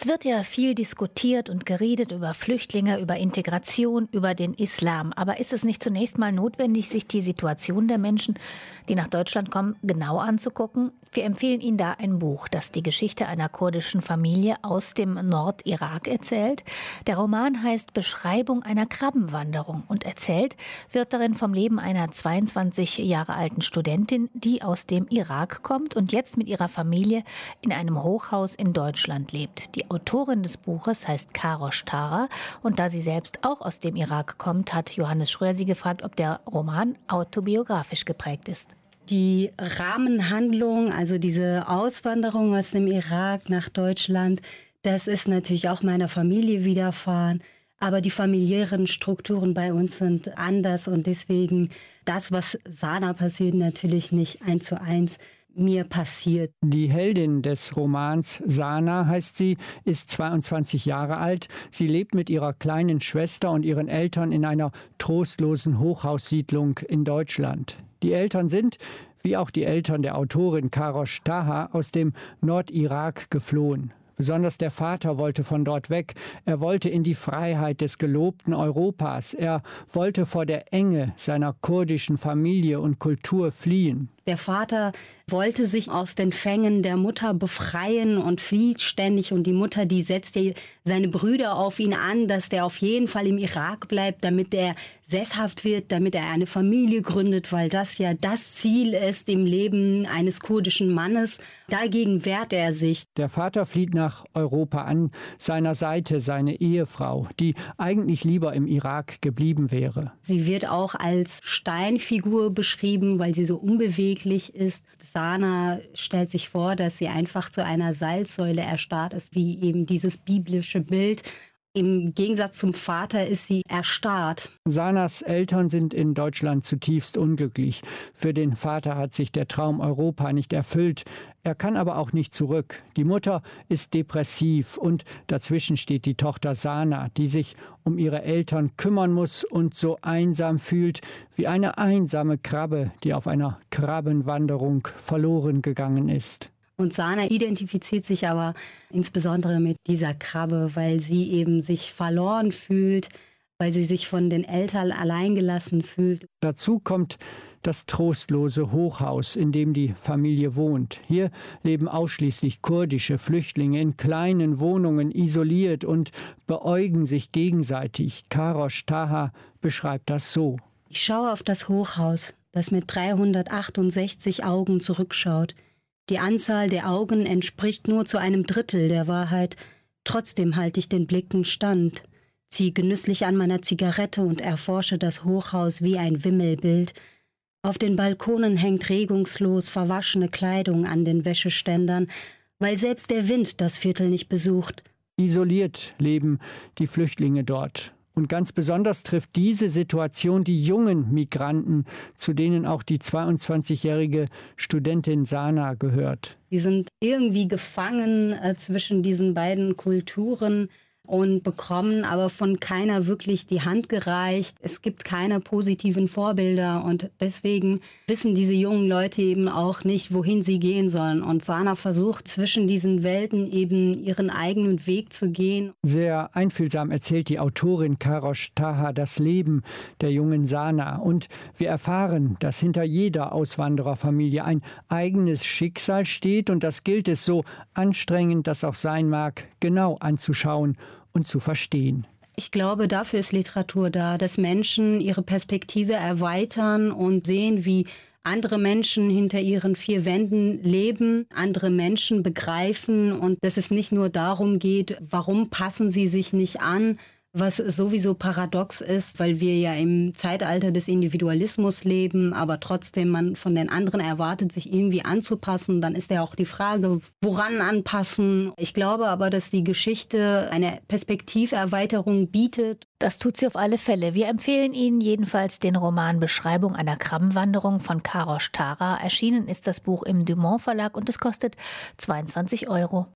Es wird ja viel diskutiert und geredet über Flüchtlinge, über Integration, über den Islam. Aber ist es nicht zunächst mal notwendig, sich die Situation der Menschen, die nach Deutschland kommen, genau anzugucken? Wir empfehlen Ihnen da ein Buch, das die Geschichte einer kurdischen Familie aus dem Nordirak erzählt. Der Roman heißt Beschreibung einer Krabbenwanderung und erzählt wird darin vom Leben einer 22 Jahre alten Studentin, die aus dem Irak kommt und jetzt mit ihrer Familie in einem Hochhaus in Deutschland lebt. Die Autorin des Buches heißt Karosh Tara und da sie selbst auch aus dem Irak kommt, hat Johannes Schröer sie gefragt, ob der Roman autobiografisch geprägt ist. Die Rahmenhandlung, also diese Auswanderung aus dem Irak nach Deutschland, das ist natürlich auch meiner Familie widerfahren. Aber die familiären Strukturen bei uns sind anders und deswegen das, was Sana passiert, natürlich nicht 1:1 mir passiert. Die Heldin des Romans, Sana heißt sie, ist 22 Jahre alt. Sie lebt mit ihrer kleinen Schwester und ihren Eltern in einer trostlosen Hochhaussiedlung in Deutschland. Die Eltern sind, wie auch die Eltern der Autorin Karosh Taha, aus dem Nordirak geflohen. Besonders der Vater wollte von dort weg. Er wollte in die Freiheit des gelobten Europas. Er wollte vor der Enge seiner kurdischen Familie und Kultur fliehen. Der Vater wollte sich aus den Fängen der Mutter befreien und flieht ständig. Und die Mutter, die setzt seine Brüder auf ihn an, dass der auf jeden Fall im Irak bleibt, damit er sesshaft wird, damit er eine Familie gründet, weil das ja das Ziel ist im Leben eines kurdischen Mannes. Dagegen wehrt er sich. Der Vater flieht nach Europa, an seiner Seite seine Ehefrau, die eigentlich lieber im Irak geblieben wäre. Sie wird auch als Steinfigur beschrieben, weil sie so unbeweglich ist. Sana stellt sich vor, dass sie einfach zu einer Salzsäule erstarrt ist, wie eben dieses biblische Bild. Im Gegensatz zum Vater ist sie erstarrt. Sanas Eltern sind in Deutschland zutiefst unglücklich. Für den Vater hat sich der Traum Europa nicht erfüllt. Er kann aber auch nicht zurück. Die Mutter ist depressiv und dazwischen steht die Tochter Sana, die sich um ihre Eltern kümmern muss und so einsam fühlt wie eine einsame Krabbe, die auf einer Krabbenwanderung verloren gegangen ist. Und Sana identifiziert sich aber insbesondere mit dieser Krabbe, weil sie eben sich verloren fühlt, weil sie sich von den Eltern alleingelassen fühlt. Dazu kommt das trostlose Hochhaus, in dem die Familie wohnt. Hier leben ausschließlich kurdische Flüchtlinge in kleinen Wohnungen, isoliert und beäugen sich gegenseitig. Karosh Taha beschreibt das so. Ich schaue auf das Hochhaus, das mit 368 Augen zurückschaut. Die Anzahl der Augen entspricht nur zu 1/3 der Wahrheit. Trotzdem halte ich den Blicken stand, ziehe genüsslich an meiner Zigarette und erforsche das Hochhaus wie ein Wimmelbild. Auf den Balkonen hängt regungslos verwaschene Kleidung an den Wäscheständern, weil selbst der Wind das Viertel nicht besucht. Isoliert leben die Flüchtlinge dort. Und ganz besonders trifft diese Situation die jungen Migranten, zu denen auch die 22-jährige Studentin Sana gehört. Die sind irgendwie gefangen zwischen diesen beiden Kulturen und bekommen aber von keiner wirklich die Hand gereicht. Es gibt keine positiven Vorbilder und deswegen wissen diese jungen Leute eben auch nicht, wohin sie gehen sollen. Und Sana versucht zwischen diesen Welten eben ihren eigenen Weg zu gehen. Sehr einfühlsam erzählt die Autorin Karosh Taha das Leben der jungen Sana. Und wir erfahren, dass hinter jeder Auswandererfamilie ein eigenes Schicksal steht und das gilt es, so anstrengend das auch sein mag, genau anzuschauen und zu verstehen. Ich glaube, dafür ist Literatur da, dass Menschen ihre Perspektive erweitern und sehen, wie andere Menschen hinter ihren 4 Wänden leben, andere Menschen begreifen und dass es nicht nur darum geht, warum passen sie sich nicht an, was sowieso paradox ist, weil wir ja im Zeitalter des Individualismus leben, aber trotzdem man von den anderen erwartet, sich irgendwie anzupassen. Dann ist ja auch die Frage, woran anpassen. Ich glaube aber, dass die Geschichte eine Perspektiverweiterung bietet. Das tut sie auf alle Fälle. Wir empfehlen Ihnen jedenfalls den Roman Beschreibung einer Krabbenwanderung von Karosh Tara. Erschienen ist das Buch im Dumont Verlag und es kostet 22 €.